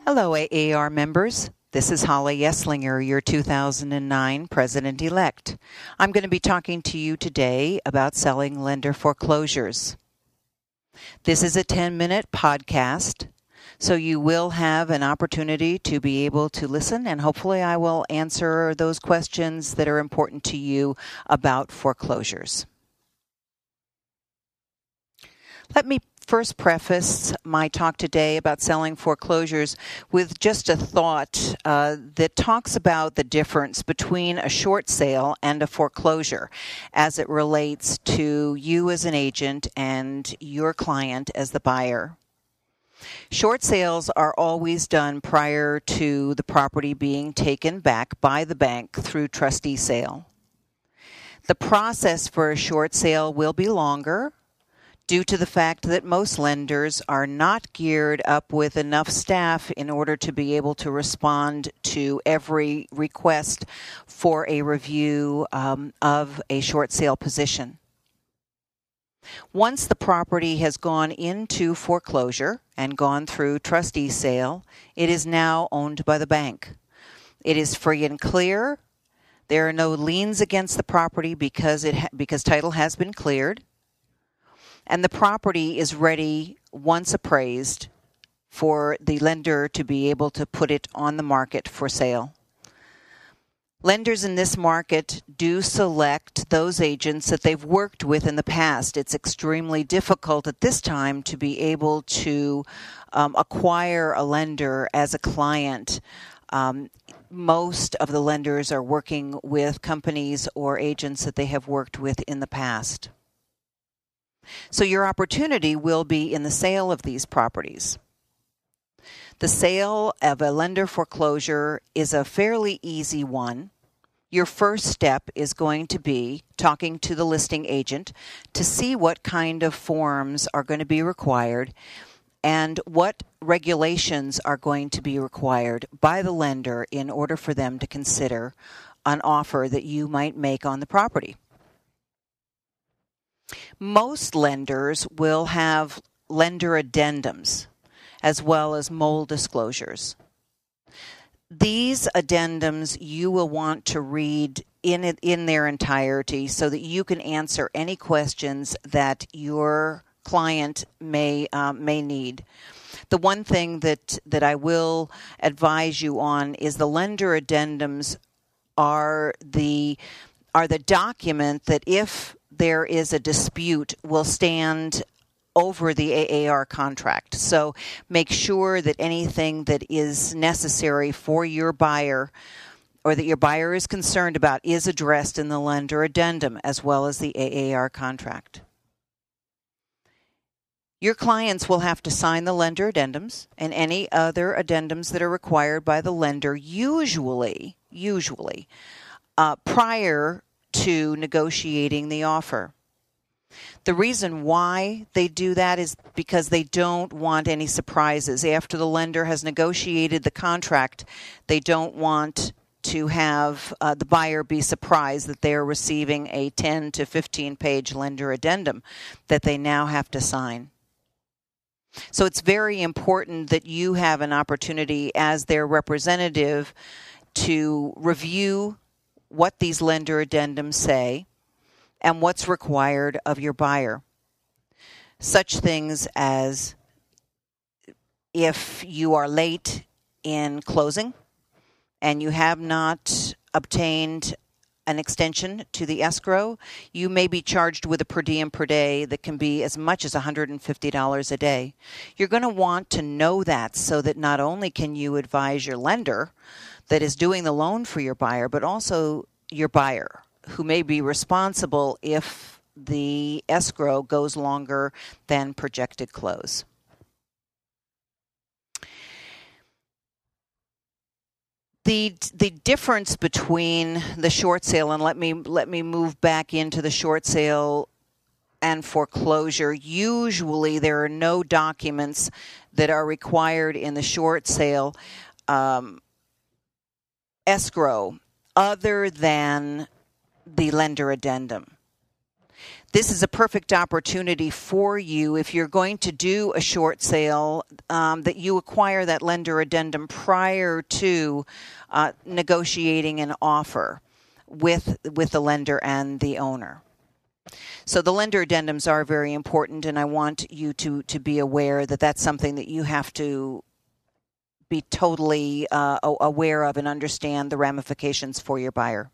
Hello, AAR members. This is Holly Esslinger, your 2009 President-elect. I'm going to be talking to you today about selling lender foreclosures. This is a 10-minute podcast, so you will have an opportunity to be able to listen, and hopefully I will answer those questions that are important to you about foreclosures. Let me first preface my talk today about selling foreclosures with just a thought that talks about the difference between a short sale and a foreclosure as it relates to you as an agent and your client as the buyer. Short sales are always done prior to the property being taken back by the bank through trustee sale. The process for a short sale will be longer, due to the fact that most lenders are not geared up with enough staff in order to be able to respond to every request for a review of a short sale position. Once the property has gone into foreclosure and gone through trustee sale, it is now owned by the bank. It is free and clear. There are no liens against the property because title has been cleared. And the property is ready, once appraised, for the lender to be able to put it on the market for sale. Lenders in this market do select those agents that they've worked with in the past. It's extremely difficult at this time to be able to acquire a lender as a client. Most of the lenders are working with companies or agents that they have worked with in the past. So your opportunity will be in the sale of these properties. The sale of a lender foreclosure is a fairly easy one. Your first step is going to be talking to the listing agent to see what kind of forms are going to be required and what regulations are going to be required by the lender in order for them to consider an offer that you might make on the property. Most lenders will have lender addendums as well as mold disclosures. These addendums you will want to read in their entirety so that you can answer any questions that your client may need. The one thing that I will advise you on is the lender addendums are the document that, if there is a dispute, will stand over the AAR contract. So make sure that anything that is necessary for your buyer or that your buyer is concerned about is addressed in the lender addendum as well as the AAR contract. Your clients will have to sign the lender addendums and any other addendums that are required by the lender, usually prior to negotiating the offer. The reason why they do that is because they don't want any surprises. After the lender has negotiated the contract, they don't want to have the buyer be surprised that they are receiving a 10 to 15-page lender addendum that they now have to sign. So it's very important that you have an opportunity as their representative to review what these lender addendums say and what's required of your buyer. Such things as if you are late in closing and you have not obtained an extension to the escrow, you may be charged with a per diem per day that can be as much as $150 a day. You're going to want to know that so that not only can you advise your lender that is doing the loan for your buyer, but also your buyer, who may be responsible if the escrow goes longer than projected close. The difference between the short sale, and let me move back into the short sale and foreclosure. Usually there are no documents that are required in the short sale escrow other than the lender addendum. This is a perfect opportunity for you if you're going to do a short sale that you acquire that lender addendum prior to negotiating an offer with the lender and the owner. So the lender addendums are very important, and I want you to be aware that that's something that you have to be totally aware of and understand the ramifications for your buyer.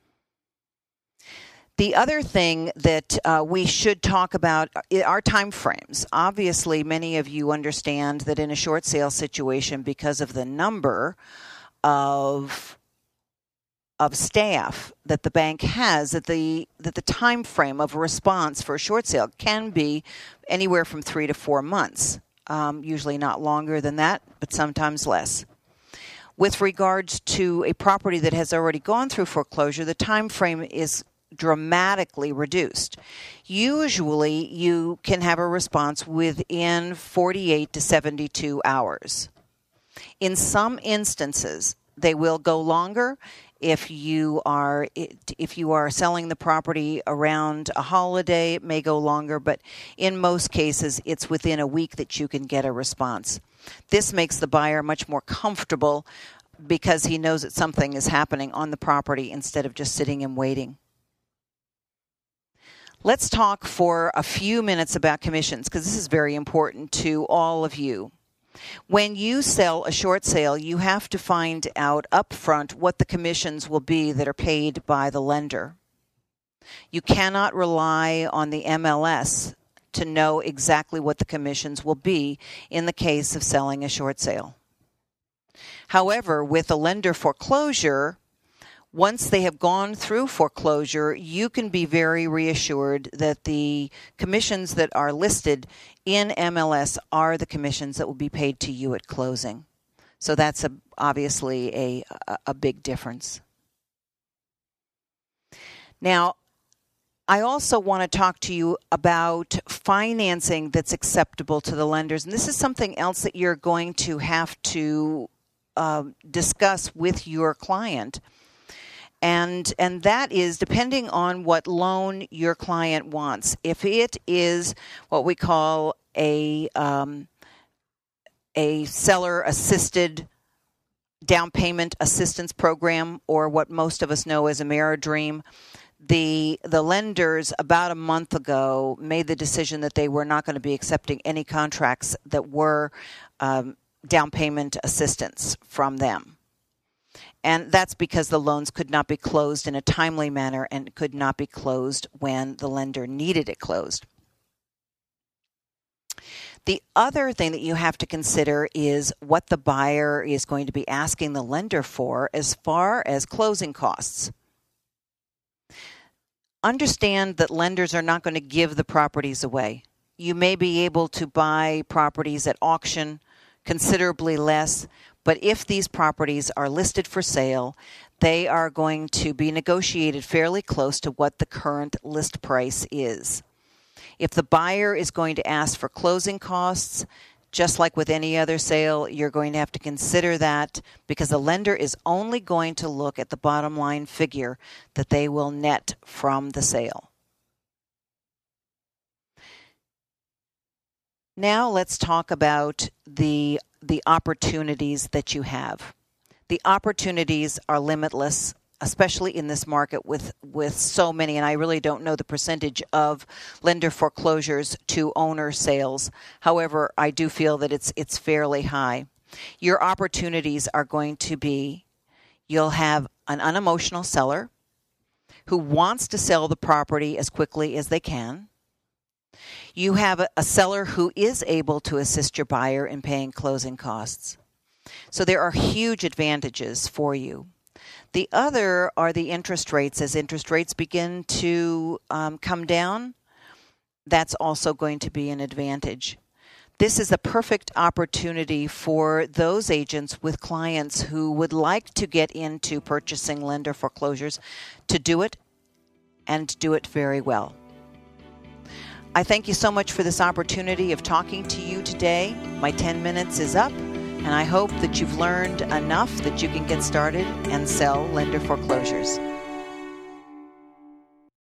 The other thing that we should talk about are time frames. Obviously, many of you understand that in a short sale situation, because of the number of staff that the bank has, that the time frame of a response for a short sale can be anywhere from 3 to 4 months. Usually not longer than that, but sometimes less. With regards to a property that has already gone through foreclosure, the time frame is dramatically reduced. Usually, you can have a response within 48 to 72 hours. In some instances, they will go longer. If you are selling the property around a holiday, it may go longer, but in most cases, it's within a week that you can get a response. This makes the buyer much more comfortable because he knows that something is happening on the property instead of just sitting and waiting. Let's talk for a few minutes about commissions, because this is very important to all of you. When you sell a short sale, you have to find out upfront what the commissions will be that are paid by the lender. You cannot rely on the MLS to know exactly what the commissions will be in the case of selling a short sale. However, with a lender foreclosure, once they have gone through foreclosure, you can be very reassured that the commissions that are listed in MLS are the commissions that will be paid to you at closing. So that's obviously a big difference. Now, I also want to talk to you about financing that's acceptable to the lenders. And this is something else that you're going to have to discuss with your client. And that is depending on what loan your client wants. If it is what we call a seller-assisted down payment assistance program, or what most of us know as AmeriDream, the lenders about a month ago made the decision that they were not going to be accepting any contracts that were down payment assistance from them. And that's because the loans could not be closed in a timely manner and could not be closed when the lender needed it closed. The other thing that you have to consider is what the buyer is going to be asking the lender for as far as closing costs. Understand that lenders are not going to give the properties away. You may be able to buy properties at auction considerably less, but if these properties are listed for sale, they are going to be negotiated fairly close to what the current list price is. If the buyer is going to ask for closing costs, just like with any other sale, you're going to have to consider that, because the lender is only going to look at the bottom line figure that they will net from the sale. Now let's talk about the opportunities that you have. The opportunities are limitless, especially in this market with so many, and I really don't know the percentage of lender foreclosures to owner sales. However, I do feel that it's fairly high. Your opportunities are going to be, you'll have an unemotional seller who wants to sell the property as quickly as they can. You have a seller who is able to assist your buyer in paying closing costs. So there are huge advantages for you. The other are the interest rates. As interest rates begin to come down, that's also going to be an advantage. This is a perfect opportunity for those agents with clients who would like to get into purchasing lender foreclosures to do it, and do it very well. I thank you so much for this opportunity of talking to you today. My 10 minutes is up, and I hope that you've learned enough that you can get started and sell lender foreclosures.